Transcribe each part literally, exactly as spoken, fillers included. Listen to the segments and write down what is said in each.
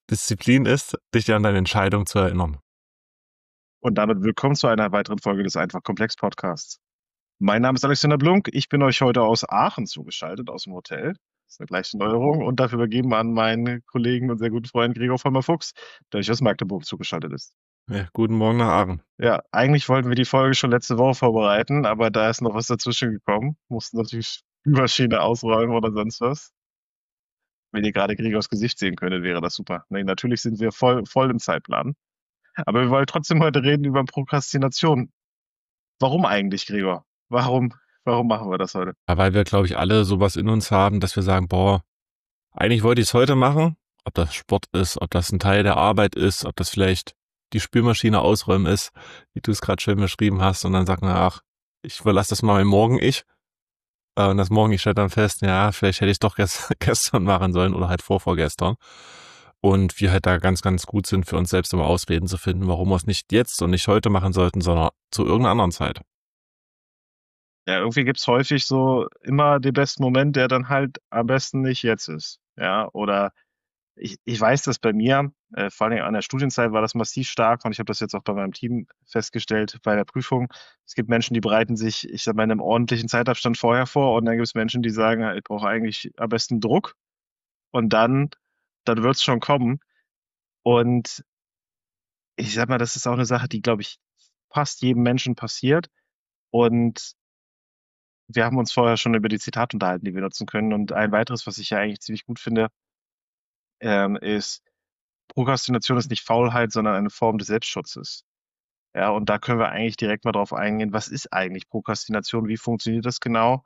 Disziplin ist, dich an deine Entscheidung zu erinnern. Und damit willkommen zu einer weiteren Folge des Einfach Komplex Podcasts. Mein Name ist Alexander Blunk. Ich bin euch heute aus Aachen zugeschaltet, aus dem Hotel. Das ist eine leichte Neuerung. Und dafür übergeben wir an meinen Kollegen und sehr guten Freund Gregor Vollmer-Fuchs, der euch aus Magdeburg zugeschaltet ist. Ja, guten Morgen nach Aachen. Ja, eigentlich wollten wir die Folge schon letzte Woche vorbereiten, aber da ist noch was dazwischen gekommen. Mussten natürlich die Maschine ausräumen oder sonst was. Wenn ihr gerade Gregors Gesicht sehen könntet, wäre das super. Nee, natürlich sind wir voll, voll im Zeitplan. Aber wir wollen trotzdem heute reden über Prokrastination. Warum eigentlich, Gregor? Warum, warum machen wir das heute? Ja, weil wir, glaube ich, alle sowas in uns haben, dass wir sagen, boah, eigentlich wollte ich es heute machen. Ob das Sport ist, ob das ein Teil der Arbeit ist, ob das vielleicht die Spülmaschine ausräumen ist, wie du es gerade schön beschrieben hast. Und dann sagen wir, ach, ich überlasse das mal meinem Morgen-Ich. Äh, Und das Morgen-Ich stellt dann fest, ja, vielleicht hätte ich es doch ges- gestern machen sollen oder halt vorvorgestern. Und wir halt da ganz, ganz gut sind, für uns selbst immer Ausreden zu finden, warum wir es nicht jetzt und nicht heute machen sollten, sondern zu irgendeiner anderen Zeit. Ja, irgendwie gibt's häufig so immer den besten Moment, der dann halt am besten nicht jetzt ist. Ja, oder ich, ich weiß das bei mir, äh, vor allem an der Studienzeit war das massiv stark und ich habe das jetzt auch bei meinem Team festgestellt bei der Prüfung. Es gibt Menschen, die bereiten sich, ich sag mal, in einem ordentlichen Zeitabstand vorher vor und dann gibt es Menschen, die sagen, ich brauche eigentlich am besten Druck und dann, dann wird's schon kommen. Und ich sag mal, das ist auch eine Sache, die, glaube ich, fast jedem Menschen passiert. Und wir haben uns vorher schon über die Zitate unterhalten, die wir nutzen können. Und ein weiteres, was ich ja eigentlich ziemlich gut finde, ähm, ist, Prokrastination ist nicht Faulheit, sondern eine Form des Selbstschutzes. Ja, und da können wir eigentlich direkt mal drauf eingehen, was ist eigentlich Prokrastination, wie funktioniert das genau?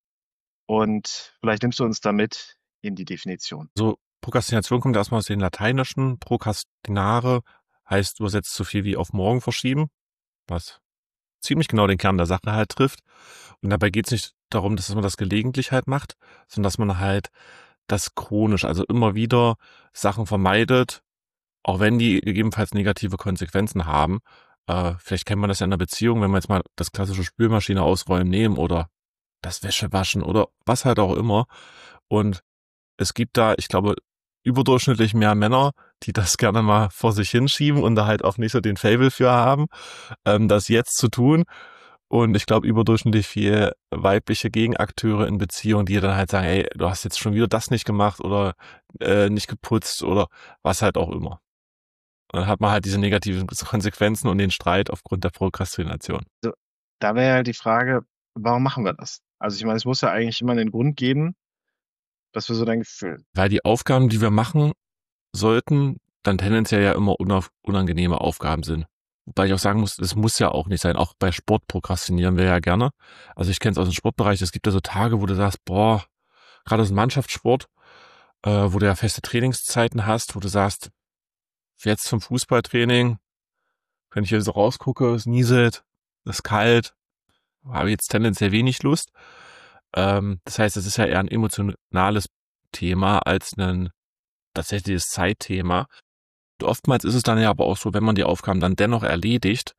Und vielleicht nimmst du uns damit in die Definition. So, Prokrastination kommt erstmal aus dem Lateinischen. Prokrastinare heißt übersetzt so viel wie auf morgen verschieben, was ziemlich genau den Kern der Sache halt trifft. Und dabei geht es nicht darum, dass man das gelegentlich halt macht, sondern dass man halt das chronisch, also immer wieder Sachen vermeidet, auch wenn die gegebenenfalls negative Konsequenzen haben. Äh, vielleicht kennt man das ja in einer Beziehung, wenn wir jetzt mal das klassische Spülmaschine ausräumen nehmen oder das Wäschewaschen oder was halt auch immer. Und es gibt da, ich glaube, überdurchschnittlich mehr Männer, die das gerne mal vor sich hinschieben und da halt auch nicht so den Faible für haben, ähm, das jetzt zu tun. Und ich glaube, überdurchschnittlich viele weibliche Gegenakteure in Beziehungen, die dann halt sagen, ey, du hast jetzt schon wieder das nicht gemacht oder äh, nicht geputzt oder was halt auch immer. Und dann hat man halt diese negativen Konsequenzen und den Streit aufgrund der Prokrastination. So, da wäre ja die Frage, warum machen wir das? Also ich meine, es muss ja eigentlich immer einen Grund geben, dass wir so dein Gefühl. Weil die Aufgaben, die wir machen sollten, dann tendenziell ja immer unangenehme Aufgaben sind. Wobei ich auch sagen muss, es muss ja auch nicht sein. Auch bei Sport prokrastinieren wir ja gerne. Also ich kenne es aus dem Sportbereich. Es gibt ja so Tage, wo du sagst, boah, gerade aus dem Mannschaftssport, äh, wo du ja feste Trainingszeiten hast, wo du sagst, jetzt zum Fußballtraining, wenn ich hier so rausgucke, es nieselt, es ist kalt, habe jetzt tendenziell wenig Lust. Ähm, das heißt, es ist ja eher ein emotionales Thema als ein tatsächliches Zeitthema. Und oftmals ist es dann ja aber auch so, wenn man die Aufgaben dann dennoch erledigt,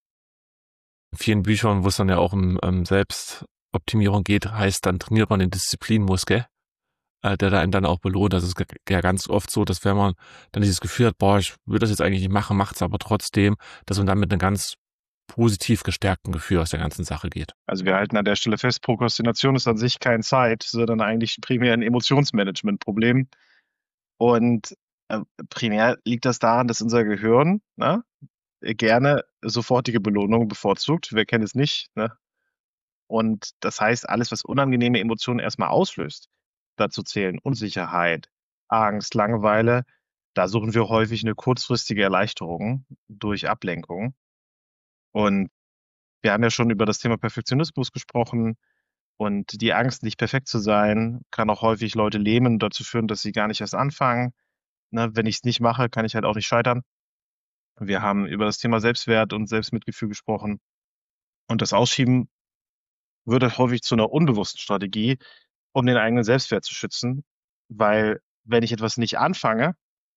in vielen Büchern, wo es dann ja auch um ähm, Selbstoptimierung geht, heißt, dann trainiert man den Disziplinmuskel, äh, der da einen dann auch belohnt. Das ist ja ganz oft so, dass wenn man dann dieses Gefühl hat, boah, ich würde das jetzt eigentlich nicht machen, macht es aber trotzdem, dass man dann mit einem ganz positiv gestärkten Gefühl aus der ganzen Sache geht. Also wir halten an der Stelle fest, Prokrastination ist an sich kein Zeit, sondern eigentlich primär ein Emotionsmanagement-Problem. Und äh, primär liegt das daran, dass unser Gehirn, ne, gerne sofortige Belohnung bevorzugt. Wer kennt es nicht, ne? Und das heißt, alles, was unangenehme Emotionen erstmal auslöst, dazu zählen Unsicherheit, Angst, Langeweile, da suchen wir häufig eine kurzfristige Erleichterung durch Ablenkung. Und wir haben ja schon über das Thema Perfektionismus gesprochen. Und die Angst, nicht perfekt zu sein, kann auch häufig Leute lähmen und dazu führen, dass sie gar nicht erst anfangen. Ne, wenn ich es nicht mache, kann ich halt auch nicht scheitern. Wir haben über das Thema Selbstwert und Selbstmitgefühl gesprochen. Und das Ausschieben wird halt häufig zu einer unbewussten Strategie, um den eigenen Selbstwert zu schützen. Weil wenn ich etwas nicht anfange,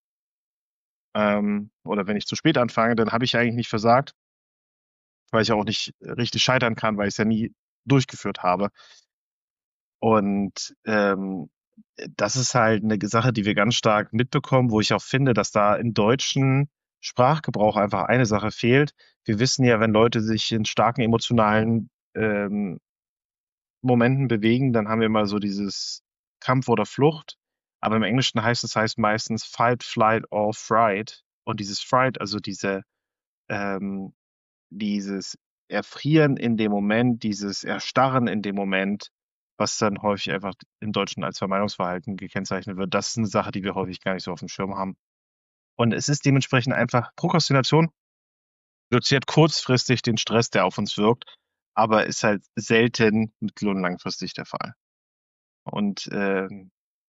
ähm, oder wenn ich zu spät anfange, dann habe ich eigentlich nicht versagt, weil ich auch nicht richtig scheitern kann, weil ich es ja nie durchgeführt habe. Und ähm, das ist halt eine Sache, die wir ganz stark mitbekommen, wo ich auch finde, dass da im deutschen Sprachgebrauch einfach eine Sache fehlt. Wir wissen ja, wenn Leute sich in starken emotionalen ähm, Momenten bewegen, dann haben wir immer so dieses Kampf oder Flucht. Aber im Englischen heißt es heißt meistens Fight, Flight or Fright. Und dieses Fright, also diese, ähm, dieses Erfrieren in dem Moment, dieses Erstarren in dem Moment, was dann häufig einfach im Deutschen als Vermeidungsverhalten gekennzeichnet wird, das ist eine Sache, die wir häufig gar nicht so auf dem Schirm haben. Und es ist dementsprechend einfach Prokrastination reduziert kurzfristig den Stress, der auf uns wirkt, aber ist halt selten mittel- und langfristig der Fall. Und ähm,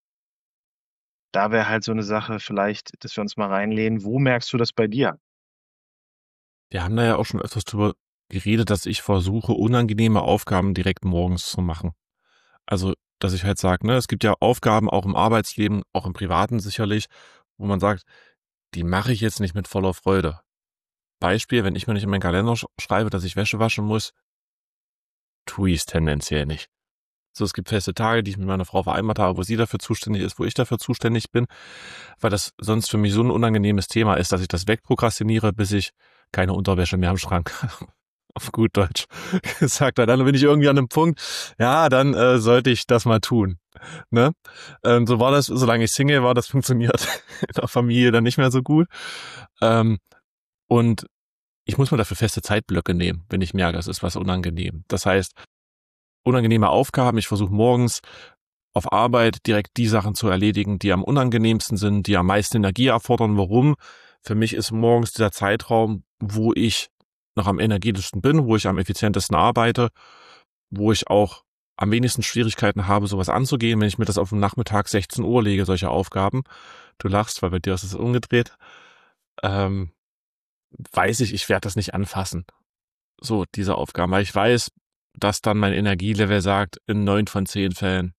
da wäre halt so eine Sache vielleicht, dass wir uns mal reinlehnen. Wo merkst du das bei dir? Wir haben da ja auch schon öfters drüber geredet, dass ich versuche, unangenehme Aufgaben direkt morgens zu machen. Also, dass ich halt sage, ne, es gibt ja Aufgaben auch im Arbeitsleben, auch im Privaten sicherlich, wo man sagt, die mache ich jetzt nicht mit voller Freude. Beispiel, wenn ich mir nicht in meinen Kalender sch schreibe, dass ich Wäsche waschen muss, tue ich es tendenziell nicht. So, es gibt feste Tage, die ich mit meiner Frau vereinbart habe, wo sie dafür zuständig ist, wo ich dafür zuständig bin, weil das sonst für mich so ein unangenehmes Thema ist, dass ich das wegprokrastiniere, bis ich keine Unterwäsche mehr im Schrank habe. Auf gut Deutsch gesagt. Dann bin ich irgendwie an einem Punkt, ja, dann äh, sollte ich das mal tun. Ne? Ähm, so war das, solange ich Single war, das funktioniert in der Familie dann nicht mehr so gut. Ähm, und ich muss mir dafür feste Zeitblöcke nehmen, wenn ich merke, es ist was unangenehm. Das heißt, unangenehme Aufgaben, ich versuche morgens auf Arbeit direkt die Sachen zu erledigen, die am unangenehmsten sind, die am meisten Energie erfordern. Warum? Für mich ist morgens dieser Zeitraum, wo ich noch am energetischsten bin, wo ich am effizientesten arbeite, wo ich auch am wenigsten Schwierigkeiten habe, sowas anzugehen, wenn ich mir das auf den Nachmittag sechzehn Uhr lege, solche Aufgaben. Du lachst, weil bei dir ist es umgedreht. Ähm, weiß ich, ich werde das nicht anfassen. So, diese Aufgaben, weil ich weiß, dass dann mein Energielevel sagt, in neun von zehn Fällen,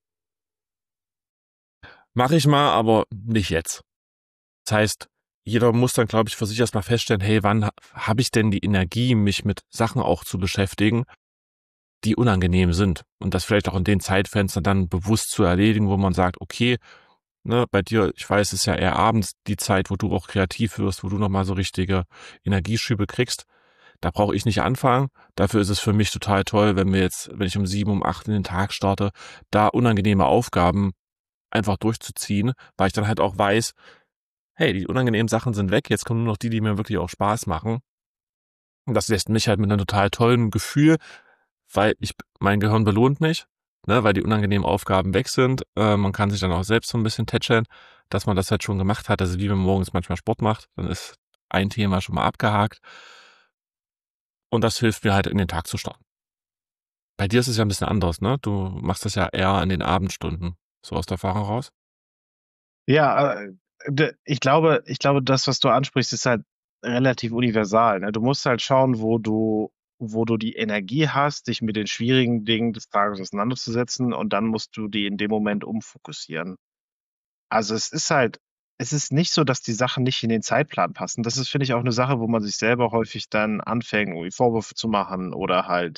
mache ich mal, aber nicht jetzt. Das heißt, jeder muss dann, glaube ich, für sich erstmal feststellen, hey, wann ha- habe ich denn die Energie, mich mit Sachen auch zu beschäftigen, die unangenehm sind. Und das vielleicht auch in den Zeitfenstern dann bewusst zu erledigen, wo man sagt, okay, ne, bei dir, ich weiß, es ist ja eher abends die Zeit, wo du auch kreativ wirst, wo du nochmal so richtige Energieschübe kriegst. Da brauche ich nicht anfangen. Dafür ist es für mich total toll, wenn wir jetzt, wenn ich um sieben, um acht in den Tag starte, da unangenehme Aufgaben einfach durchzuziehen, weil ich dann halt auch weiß, hey, die unangenehmen Sachen sind weg, jetzt kommen nur noch die, die mir wirklich auch Spaß machen. Und das lässt mich halt mit einem total tollen Gefühl, weil ich, mein Gehirn belohnt mich, ne, weil die unangenehmen Aufgaben weg sind. Äh, man kann sich dann auch selbst so ein bisschen tätscheln, dass man das halt schon gemacht hat. Also wie wenn man morgens manchmal Sport macht, dann ist ein Thema schon mal abgehakt. Und das hilft mir halt in den Tag zu starten. Bei dir ist es ja ein bisschen anders, ne? Du machst das ja eher in den Abendstunden, so aus der Erfahrung raus. Ja, äh, d- ich glaube, ich glaube, das, was du ansprichst, ist halt relativ universal. Ne? Du musst halt schauen, wo du, wo du die Energie hast, dich mit den schwierigen Dingen des Tages auseinanderzusetzen, und dann musst du die in dem Moment umfokussieren. Also es ist halt, es ist nicht so, dass die Sachen nicht in den Zeitplan passen. Das ist, finde ich, auch eine Sache, wo man sich selber häufig dann anfängt, irgendwie Vorwürfe zu machen oder halt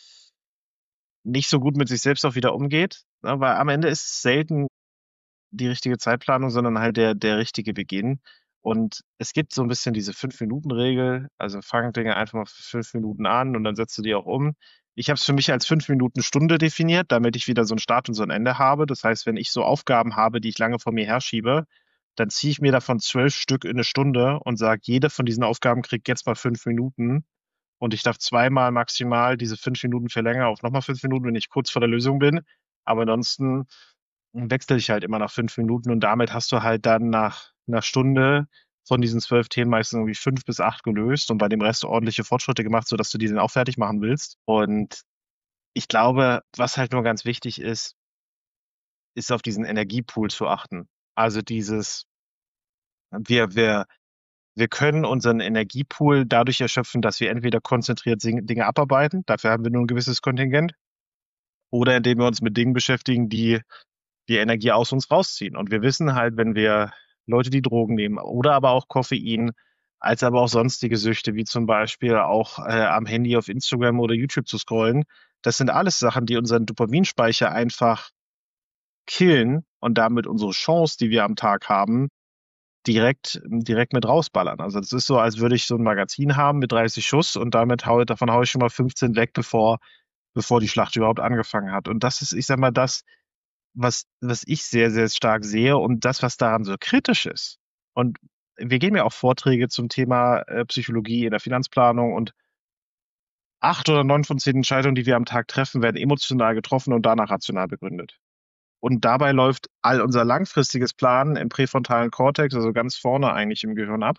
nicht so gut mit sich selbst auch wieder umgeht. Ne? Weil am Ende ist es selten die richtige Zeitplanung, sondern halt der, der richtige Beginn. Und es gibt so ein bisschen diese Fünf-Minuten-Regel. Also fang Dinge einfach mal für fünf Minuten an und dann setzt du die auch um. Ich habe es für mich als fünf Minuten Stunde definiert, damit ich wieder so einen Start und so ein Ende habe. Das heißt, wenn ich so Aufgaben habe, die ich lange vor mir herschiebe, dann ziehe ich mir davon zwölf Stück in eine Stunde und sage, jede von diesen Aufgaben kriegt jetzt mal fünf Minuten. Und ich darf zweimal maximal diese fünf Minuten verlängern auf nochmal fünf Minuten, wenn ich kurz vor der Lösung bin. Aber ansonsten wechsle ich halt immer nach fünf Minuten, und damit hast du halt dann nach einer Stunde von diesen zwölf Themen meistens irgendwie fünf bis acht gelöst und bei dem Rest ordentliche Fortschritte gemacht, sodass du die dann auch fertig machen willst. Und ich glaube, was halt nur ganz wichtig ist, ist auf diesen Energiepool zu achten. Also dieses, wir, wir, wir können unseren Energiepool dadurch erschöpfen, dass wir entweder konzentriert Sing- Dinge abarbeiten, dafür haben wir nur ein gewisses Kontingent, oder indem wir uns mit Dingen beschäftigen, die die Energie aus uns rausziehen. Und wir wissen halt, wenn wir Leute, die Drogen nehmen oder aber auch Koffein, als aber auch sonstige Süchte, wie zum Beispiel auch äh, am Handy auf Instagram oder YouTube zu scrollen, das sind alles Sachen, die unseren Dopaminspeicher einfach killen und damit unsere Chance, die wir am Tag haben, direkt, direkt mit rausballern. Also das ist so, als würde ich so ein Magazin haben mit dreißig Schuss und damit hau, davon haue ich schon mal fünfzehn weg, bevor, bevor die Schlacht überhaupt angefangen hat. Und das ist, ich sag mal, das, was, was ich sehr, sehr stark sehe und das, was daran so kritisch ist. Und wir geben ja auch Vorträge zum Thema äh, Psychologie in der Finanzplanung und acht oder neun von zehn Entscheidungen, die wir am Tag treffen, werden emotional getroffen und danach rational begründet. Und dabei läuft all unser langfristiges Planen im präfrontalen Kortex, also ganz vorne eigentlich im Gehirn ab.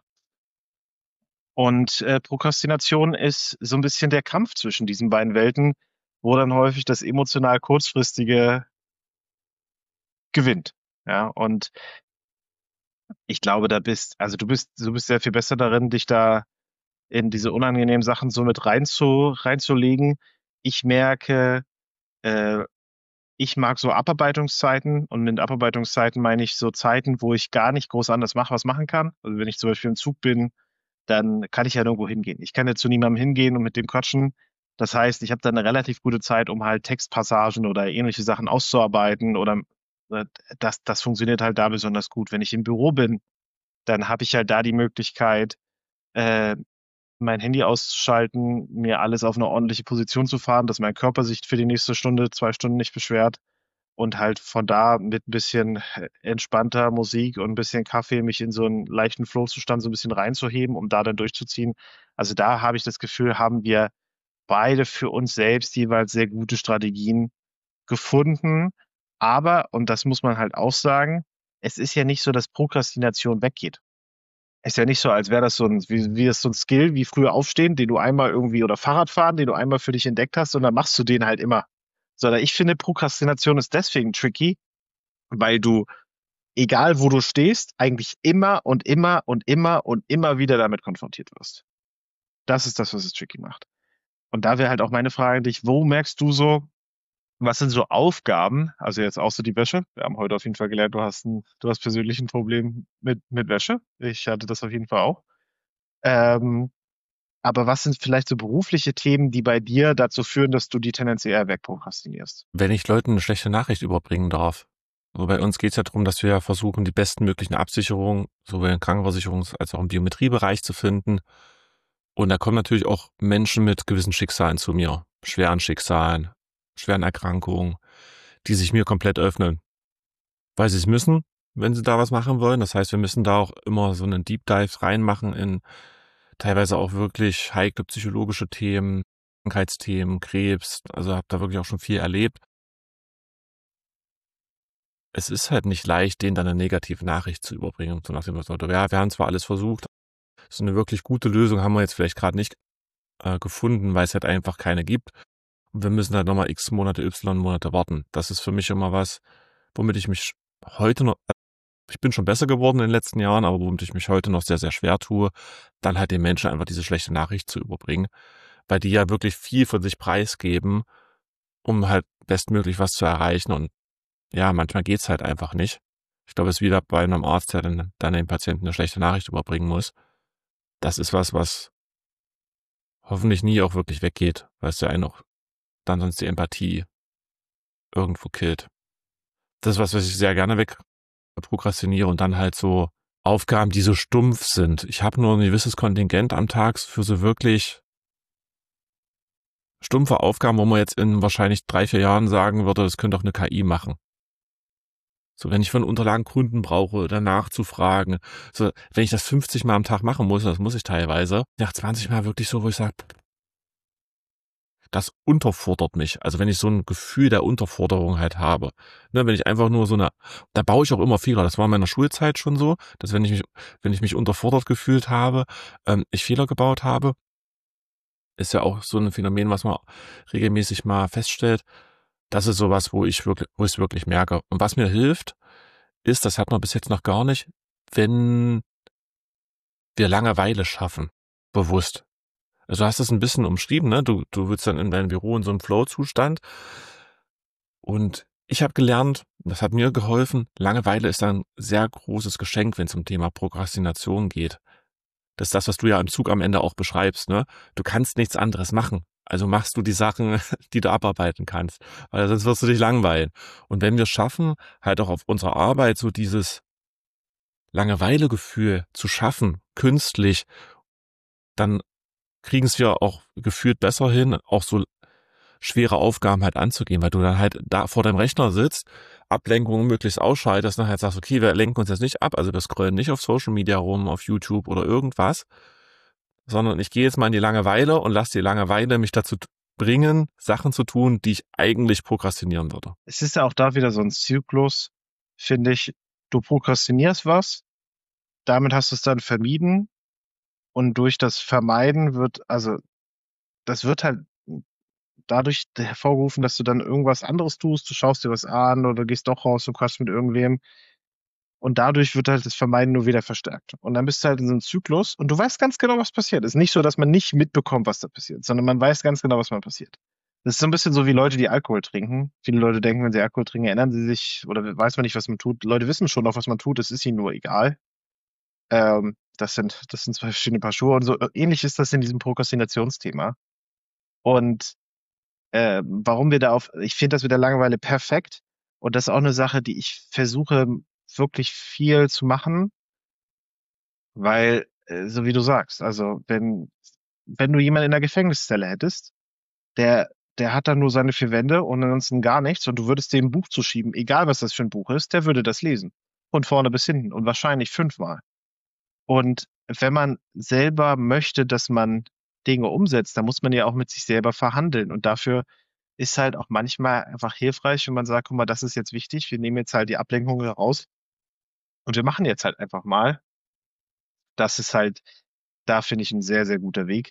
Und äh, Prokrastination ist so ein bisschen der Kampf zwischen diesen beiden Welten, wo dann häufig das emotional kurzfristige gewinnt. Ja, und ich glaube, da bist, also du bist, du bist sehr viel besser darin, dich da in diese unangenehmen Sachen so mit rein zu, reinzulegen. Ich merke, äh, ich mag so Abarbeitungszeiten und mit Abarbeitungszeiten meine ich so Zeiten, wo ich gar nicht groß anders mache, was machen kann. Also wenn ich zum Beispiel im Zug bin, dann kann ich ja nirgendwo hingehen. Ich kann ja zu niemandem hingehen und mit dem quatschen. Das heißt, ich habe dann eine relativ gute Zeit, um halt Textpassagen oder ähnliche Sachen auszuarbeiten oder äh, das, das funktioniert halt da besonders gut. Wenn ich im Büro bin, dann habe ich halt da die Möglichkeit, äh, mein Handy auszuschalten, mir alles auf eine ordentliche Position zu fahren, dass mein Körper sich für die nächste Stunde, zwei Stunden nicht beschwert und halt von da mit ein bisschen entspannter Musik und ein bisschen Kaffee mich in so einen leichten Flow-Zustand so ein bisschen reinzuheben, um da dann durchzuziehen. Also da habe ich das Gefühl, haben wir beide für uns selbst jeweils sehr gute Strategien gefunden. Aber, und das muss man halt auch sagen, es ist ja nicht so, dass Prokrastination weggeht. Ist ja nicht so, als wäre das so ein, wie, wie ist so ein Skill, wie früher aufstehen, den du einmal irgendwie, oder Fahrradfahren, den du einmal für dich entdeckt hast, und dann machst du den halt immer. Sondern ich finde, Prokrastination ist deswegen tricky, weil du, egal wo du stehst, eigentlich immer und immer und immer und immer wieder damit konfrontiert wirst. Das ist das, was es tricky macht. Und da wäre halt auch meine Frage an dich, wo merkst du so, was sind so Aufgaben, also jetzt außer die Wäsche? Wir haben heute auf jeden Fall gelernt, du hast ein, du hast persönlich ein Problem mit, mit Wäsche. Ich hatte das auf jeden Fall auch. Ähm, aber was sind vielleicht so berufliche Themen, die bei dir dazu führen, dass du die Tendenz eher wegprokrastinierst? Wenn ich Leuten eine schlechte Nachricht überbringen darf. Also bei uns geht es ja darum, dass wir ja versuchen, die besten möglichen Absicherungen sowohl im Krankenversicherungs- als auch im Biometriebereich zu finden. Und da kommen natürlich auch Menschen mit gewissen Schicksalen zu mir, schweren Schicksalen, schweren Erkrankungen, die sich mir komplett öffnen, weil sie es müssen, wenn sie da was machen wollen. Das heißt, wir müssen da auch immer so einen Deep Dive reinmachen in teilweise auch wirklich heikle psychologische Themen, Krankheitsthemen, Krebs. Also habe da wirklich auch schon viel erlebt. Es ist halt nicht leicht, denen dann eine negative Nachricht zu überbringen. So nach dem Motto, ja, wir haben zwar alles versucht, so eine wirklich gute Lösung haben wir jetzt vielleicht gerade nicht äh, gefunden, weil es halt einfach keine gibt. Und wir müssen halt nochmal x Monate, y Monate warten. Das ist für mich immer was, womit ich mich heute noch, ich bin schon besser geworden in den letzten Jahren, aber womit ich mich heute noch sehr, sehr schwer tue, dann halt den Menschen einfach diese schlechte Nachricht zu überbringen, weil die ja wirklich viel von sich preisgeben, um halt bestmöglich was zu erreichen. Und ja, manchmal geht's halt einfach nicht. Ich glaube, es ist wieder bei einem Arzt, der dann, dann dem Patienten eine schlechte Nachricht überbringen muss. Das ist was, was hoffentlich nie auch wirklich weggeht, weil es ja einen auch dann sonst die Empathie irgendwo killt. Das ist was, was ich sehr gerne wegprokrastiniere und dann halt so Aufgaben, die so stumpf sind. Ich habe nur ein gewisses Kontingent am Tag für so wirklich stumpfe Aufgaben, wo man jetzt in wahrscheinlich drei, vier Jahren sagen würde, das könnte auch eine K I machen. So, wenn ich von Unterlagen Kunden brauche, danach zu fragen. So, wenn ich das fünfzig Mal am Tag machen muss, das muss ich teilweise, nach zwanzig Mal wirklich so, wo ich sage, das unterfordert mich. Also wenn ich so ein Gefühl der Unterforderung halt habe. Ne, wenn ich einfach nur so eine, da baue ich auch immer Fehler. Das war in meiner Schulzeit schon so, dass wenn ich mich, wenn ich mich unterfordert gefühlt habe, ähm, ich Fehler gebaut habe. Ist ja auch so ein Phänomen, was man regelmäßig mal feststellt. Das ist sowas, wo ich wirklich, wo ich es wirklich merke. Und was mir hilft, ist, das hat man bis jetzt noch gar nicht, wenn wir Langeweile schaffen, bewusst. Also du hast es ein bisschen umschrieben, ne? Du, du willst dann in deinem Büro in so einem Flow-Zustand. Und ich habe gelernt, das hat mir geholfen, Langeweile ist ein sehr großes Geschenk, wenn es um Thema Prokrastination geht. Das ist das, was du ja im Zug am Ende auch beschreibst, ne? Du kannst nichts anderes machen. Also machst du die Sachen, die du abarbeiten kannst, weil sonst wirst du dich langweilen. Und wenn wir schaffen, halt auch auf unserer Arbeit so dieses Langeweilegefühl zu schaffen, künstlich, dann kriegen es wir auch gefühlt besser hin, auch so schwere Aufgaben halt anzugehen, weil du dann halt da vor deinem Rechner sitzt, Ablenkungen möglichst ausschaltest und halt sagst, okay, wir lenken uns jetzt nicht ab, also wir scrollen nicht auf Social Media rum, auf YouTube oder irgendwas, sondern ich gehe jetzt mal in die Langeweile und lasse die Langeweile mich dazu bringen, Sachen zu tun, die ich eigentlich prokrastinieren würde. Es ist ja auch da wieder so ein Zyklus, finde ich. Du prokrastinierst was, damit hast du es dann vermieden und durch das Vermeiden wird, also das wird halt dadurch hervorgerufen, dass du dann irgendwas anderes tust, du schaust dir was an oder gehst doch raus und quatschst mit irgendwem und dadurch wird halt das Vermeiden nur wieder verstärkt. Und dann bist du halt in so einem Zyklus und du weißt ganz genau, was passiert. Es ist nicht so, dass man nicht mitbekommt, was da passiert, sondern man weiß ganz genau, was mal passiert. Das ist so ein bisschen so wie Leute, die Alkohol trinken. Viele Leute denken, wenn sie Alkohol trinken, erinnern sie sich oder weiß man nicht, was man tut. Leute wissen schon noch, was man tut, es ist ihnen nur egal. Ähm, das sind, das sind zwei verschiedene Paar Schuhe und so ähnlich ist das in diesem Prokrastinationsthema. Und äh, warum wir da auf, ich finde das mit der Langeweile perfekt und das ist auch eine Sache, die ich versuche wirklich viel zu machen, weil, äh, so wie du sagst, also wenn, wenn du jemanden in der Gefängniszelle hättest, der, der hat dann nur seine vier Wände und ansonsten gar nichts und du würdest dem ein Buch zuschieben, egal was das für ein Buch ist, der würde das lesen. Von vorne bis hinten und wahrscheinlich fünfmal. Und wenn man selber möchte, dass man Dinge umsetzt, dann muss man ja auch mit sich selber verhandeln. Und dafür ist halt auch manchmal einfach hilfreich, wenn man sagt, guck mal, das ist jetzt wichtig, wir nehmen jetzt halt die Ablenkung raus und wir machen jetzt halt einfach mal. Das ist halt, da finde ich ein sehr, sehr guter Weg.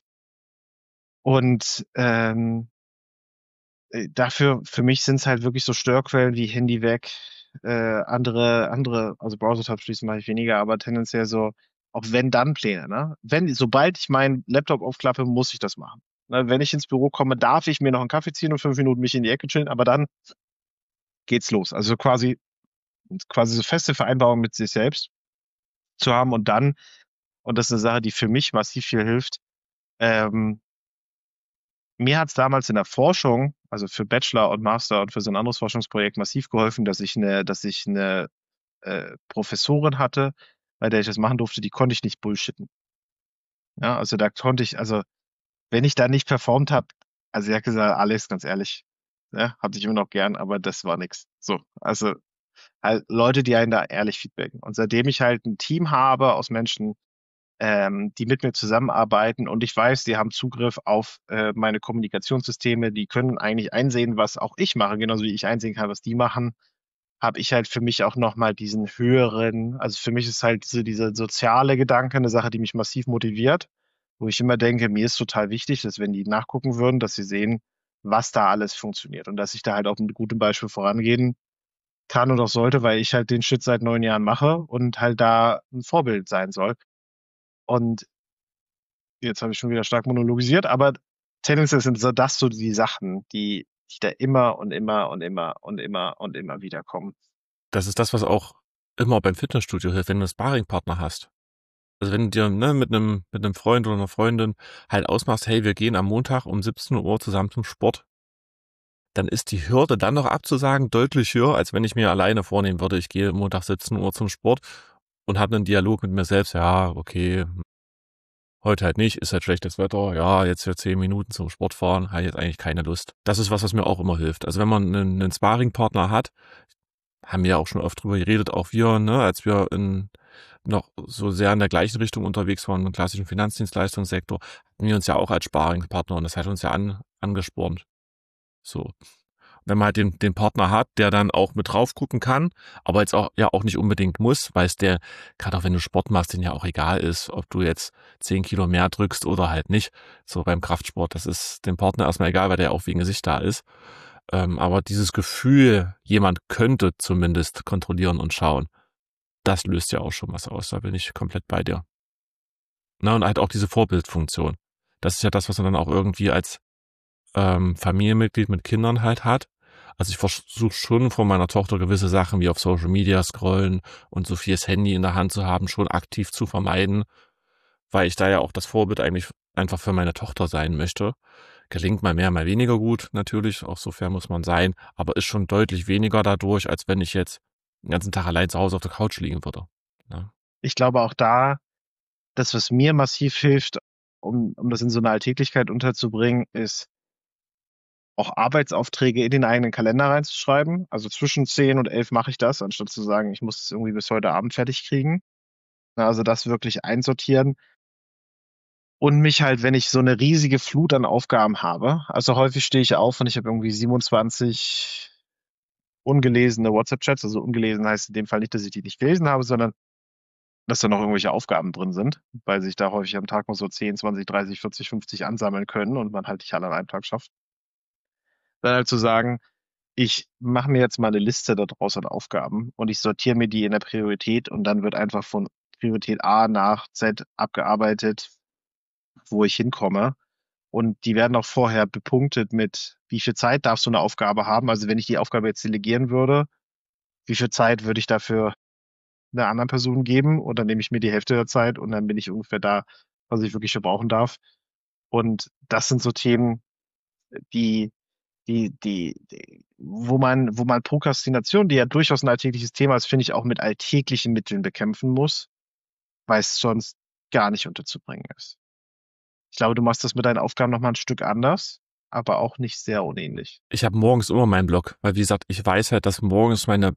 Und ähm, äh, dafür, für mich sind es halt wirklich so Störquellen wie Handy weg, äh, andere, andere, also Browser-Tab schließen mache ich weniger, aber tendenziell so, auch wenn-dann-Pläne, ne? Wenn, sobald ich meinen Laptop aufklappe, muss ich das machen. Ne? Wenn ich ins Büro komme, darf ich mir noch einen Kaffee ziehen und fünf Minuten mich in die Ecke chillen, aber dann geht's los. Also quasi, quasi so feste Vereinbarungen mit sich selbst zu haben und dann, und das ist eine Sache, die für mich massiv viel hilft, ähm, mir hat es damals in der Forschung, also für Bachelor und Master und für so ein anderes Forschungsprojekt massiv geholfen, dass ich eine, dass ich eine äh, Professorin hatte, bei der ich das machen durfte, die konnte ich nicht bullshitten. Ja, also da konnte ich, also wenn ich da nicht performt habe, also sie hat gesagt, Alex, ganz ehrlich, ja, hab dich immer noch gern, aber das war nix. So, also halt Leute, die einen da ehrlich feedbacken. Und seitdem ich halt ein Team habe aus Menschen, ähm, die mit mir zusammenarbeiten und ich weiß, die haben Zugriff auf äh, meine Kommunikationssysteme, die können eigentlich einsehen, was auch ich mache, genauso wie ich einsehen kann, was die machen, habe ich halt für mich auch nochmal diesen höheren, also für mich ist halt diese, dieser soziale Gedanke eine Sache, die mich massiv motiviert, wo ich immer denke, mir ist total wichtig, dass wenn die nachgucken würden, dass sie sehen, was da alles funktioniert und dass ich da halt auch mit gutem Beispiel vorangehen kann und auch sollte, weil ich halt den Shit seit neun Jahren mache und halt da ein Vorbild sein soll. Und jetzt habe ich schon wieder stark monologisiert, aber tendenziell sind so das so die Sachen, die, die da immer und immer und immer und immer und immer wieder kommen. Das ist das, was auch immer beim Fitnessstudio hilft, wenn du einen Sparringpartner hast. Also wenn du dir ne, mit einem mit einem Freund oder einer Freundin halt ausmachst, hey, wir gehen am Montag um siebzehn Uhr zusammen zum Sport, dann ist die Hürde dann noch abzusagen deutlich höher, als wenn ich mir alleine vornehmen würde, ich gehe Montag siebzehn Uhr zum Sport und habe einen Dialog mit mir selbst, ja, okay, heute halt nicht, ist halt schlechtes Wetter, ja, jetzt für zehn Minuten zum Sport fahren, habe ich jetzt eigentlich keine Lust. Das ist was, was mir auch immer hilft. Also wenn man einen, einen Sparringpartner hat, haben wir ja auch schon oft drüber geredet, auch wir, ne, als wir in, noch so sehr in der gleichen Richtung unterwegs waren, im klassischen Finanzdienstleistungssektor, hatten wir uns ja auch als Sparringpartner und das hat uns ja an, angespornt. So. Wenn man halt den, den Partner hat, der dann auch mit drauf gucken kann, aber jetzt auch ja auch nicht unbedingt muss, weil es der, gerade auch wenn du Sport machst, den ja auch egal ist, ob du jetzt zehn Kilo mehr drückst oder halt nicht. So beim Kraftsport, das ist dem Partner erstmal egal, weil der auch wegen sich da ist. Ähm, aber dieses Gefühl, jemand könnte zumindest kontrollieren und schauen, das löst ja auch schon was aus. Da bin ich komplett bei dir. Na, und halt auch diese Vorbildfunktion. Das ist ja das, was man dann auch irgendwie als ähm, Familienmitglied mit Kindern halt hat. Also ich versuche schon von meiner Tochter gewisse Sachen wie auf Social Media scrollen und so viel das Handy in der Hand zu haben, schon aktiv zu vermeiden, weil ich da ja auch das Vorbild eigentlich einfach für meine Tochter sein möchte. Gelingt mal mehr, mal weniger gut, natürlich, auch so fair muss man sein, aber ist schon deutlich weniger dadurch, als wenn ich jetzt den ganzen Tag allein zu Hause auf der Couch liegen würde. Ja. Ich glaube auch da, das, was mir massiv hilft, um, um das in so eine Alltäglichkeit unterzubringen, ist auch Arbeitsaufträge in den eigenen Kalender reinzuschreiben. Also zwischen zehn und elf mache ich das, anstatt zu sagen, ich muss es irgendwie bis heute Abend fertig kriegen. Na, Also das wirklich einsortieren und mich halt, wenn ich so eine riesige Flut an Aufgaben habe, also häufig stehe ich auf und ich habe irgendwie siebenundzwanzig ungelesene WhatsApp-Chats. Also ungelesen heißt in dem Fall nicht, dass ich die nicht gelesen habe, sondern dass da noch irgendwelche Aufgaben drin sind, weil sich da häufig am Tag mal so zehn, zwanzig, dreißig, vierzig, fünfzig ansammeln können und man halt nicht alle an einem Tag schafft. Dann halt zu sagen, ich mache mir jetzt mal eine Liste da draus an Aufgaben und ich sortiere mir die in der Priorität und dann wird einfach von Priorität A nach Z abgearbeitet, wo ich hinkomme. Und die werden auch vorher bepunktet mit, wie viel Zeit darf so eine Aufgabe haben. Also wenn ich die Aufgabe jetzt delegieren würde, wie viel Zeit würde ich dafür einer anderen Person geben? Und dann nehme ich mir die Hälfte der Zeit und dann bin ich ungefähr da, was ich wirklich verbrauchen darf. Und das sind so Themen, die, die, die, die wo man, wo man Prokrastination, die ja durchaus ein alltägliches Thema ist, finde ich auch mit alltäglichen Mitteln bekämpfen muss, weil es sonst gar nicht unterzubringen ist. Ich glaube, du machst das mit deinen Aufgaben nochmal ein Stück anders, aber auch nicht sehr unähnlich. Ich habe morgens immer meinen Block, weil wie gesagt, ich weiß halt, dass morgens meine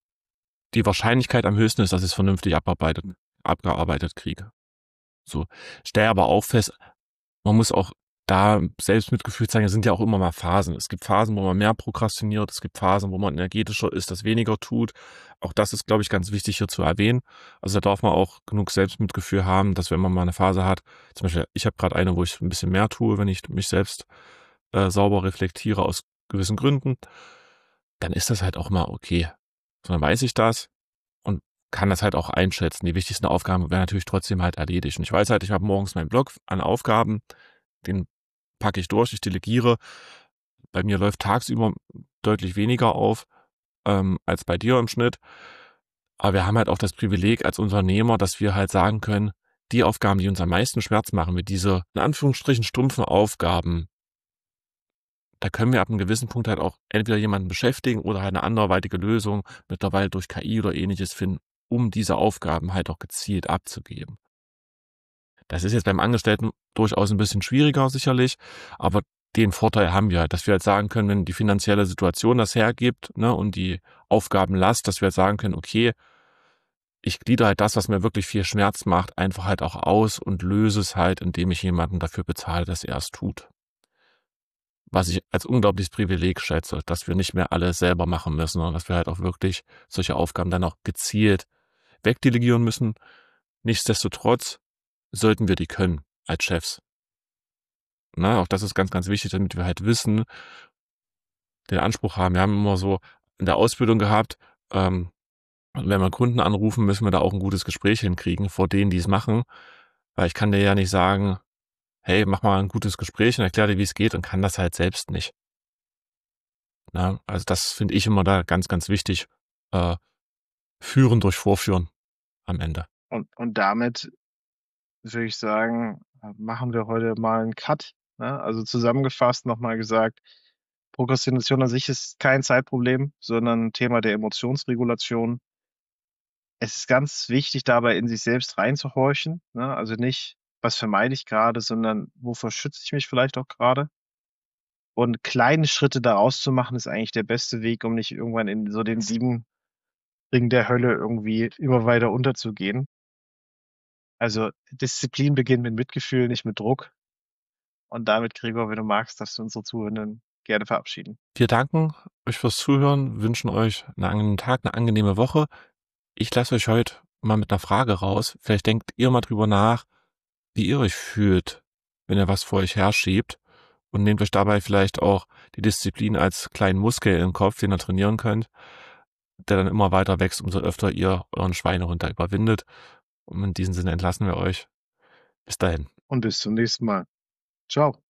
die Wahrscheinlichkeit am höchsten ist, dass ich es vernünftig abarbeitet, abgearbeitet kriege. So, stell aber auch fest, man muss auch da Selbstmitgefühl zeigen, es sind ja auch immer mal Phasen. Es gibt Phasen, wo man mehr prokrastiniert, es gibt Phasen, wo man energetischer ist, das weniger tut. Auch das ist, glaube ich, ganz wichtig hier zu erwähnen. Also da darf man auch genug Selbstmitgefühl haben, dass wenn man mal eine Phase hat, zum Beispiel, ich habe gerade eine, wo ich ein bisschen mehr tue, wenn ich mich selbst äh, sauber reflektiere aus gewissen Gründen, dann ist das halt auch mal okay. So, dann weiß ich das und kann das halt auch einschätzen. Die wichtigsten Aufgaben werden natürlich trotzdem halt erledigt. Und ich weiß halt, ich habe morgens meinen Block an Aufgaben, den packe ich durch, ich delegiere. Bei mir läuft tagsüber deutlich weniger auf ähm, als bei dir im Schnitt. Aber wir haben halt auch das Privileg als Unternehmer, dass wir halt sagen können, die Aufgaben, die uns am meisten Schmerz machen, mit diese in Anführungsstrichen stumpfen Aufgaben, da können wir ab einem gewissen Punkt halt auch entweder jemanden beschäftigen oder halt eine anderweitige Lösung mittlerweile durch K I oder ähnliches finden, um diese Aufgaben halt auch gezielt abzugeben. Das ist jetzt beim Angestellten durchaus ein bisschen schwieriger sicherlich, aber den Vorteil haben wir halt, dass wir halt sagen können, wenn die finanzielle Situation das hergibt, ne, und die Aufgabenlast, dass wir halt sagen können, okay, ich gliedere halt das, was mir wirklich viel Schmerz macht, einfach halt auch aus und löse es halt, indem ich jemanden dafür bezahle, dass er es tut. Was ich als unglaubliches Privileg schätze, dass wir nicht mehr alles selber machen müssen, sondern dass wir halt auch wirklich solche Aufgaben dann auch gezielt wegdelegieren müssen. Nichtsdestotrotz sollten wir die können als Chefs. Na, auch das ist ganz, ganz wichtig, damit wir halt wissen, den Anspruch haben. Wir haben immer so in der Ausbildung gehabt, ähm, wenn wir Kunden anrufen, müssen wir da auch ein gutes Gespräch hinkriegen vor denen, die es machen. Weil ich kann dir ja nicht sagen, hey, mach mal ein gutes Gespräch und erklär dir, wie es geht und kann das halt selbst nicht. Na, also das finde ich immer da ganz, ganz wichtig. Äh, führen durch Vorführen am Ende. Und, und damit würde ich sagen, machen wir heute mal einen Cut. Ne? Also zusammengefasst nochmal gesagt, Prokrastination an sich ist kein Zeitproblem, sondern ein Thema der Emotionsregulation. Es ist ganz wichtig, dabei in sich selbst reinzuhorchen. Ne? Also nicht, was vermeide ich gerade, sondern wovor schütze ich mich vielleicht auch gerade. Und kleine Schritte daraus zu machen, ist eigentlich der beste Weg, um nicht irgendwann in so den sieben Ringen der Hölle irgendwie immer weiter unterzugehen. Also Disziplin beginnt mit Mitgefühl, nicht mit Druck. Und damit, Gregor, wenn du magst, darfst du unsere Zuhörenden gerne verabschieden. Wir danken euch fürs Zuhören, wünschen euch einen angenehmen Tag, eine angenehme Woche. Ich lasse euch heute mal mit einer Frage raus. Vielleicht denkt ihr mal drüber nach, wie ihr euch fühlt, wenn ihr was vor euch herschiebt und nehmt euch dabei vielleicht auch die Disziplin als kleinen Muskel im Kopf, den ihr trainieren könnt, der dann immer weiter wächst, umso öfter ihr euren Schweinehund da überwindet. Und in diesem Sinne entlassen wir euch. Bis dahin. Und bis zum nächsten Mal. Ciao.